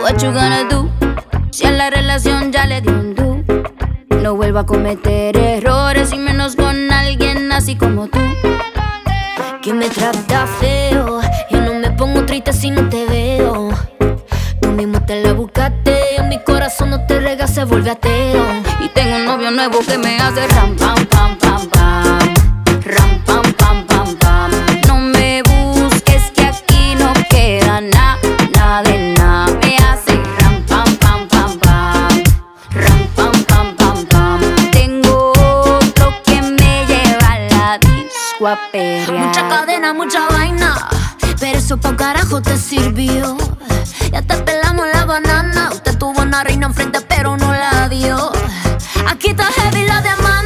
what you gonna do? Si a la relación ya le dio un do. No vuelvo a cometer errores y menos con alguien así como tú, que me trata feo. Yo no me pongo triste si no te veo. Tú mismo te la buscaste. En mi corazón no te rega, se vuelve ateo. Y tengo un novio nuevo que me hace ram, pam, pam, pam, pam. Ram, pam, pam, pam, pam. No me busques que aquí no queda nada, nada de nada. Me hace ram, pam, pam, pam, pam. Ram, pam, pam, pam, pam. Tengo otro que me lleva a la disco a perrear. Mucha cadena, mucha vaina, pero eso pa' carajo te sirvió. Ya te pelamos la banana. Usted tuvo una reina enfrente pero no la dio. Aquí está heavy la demanda.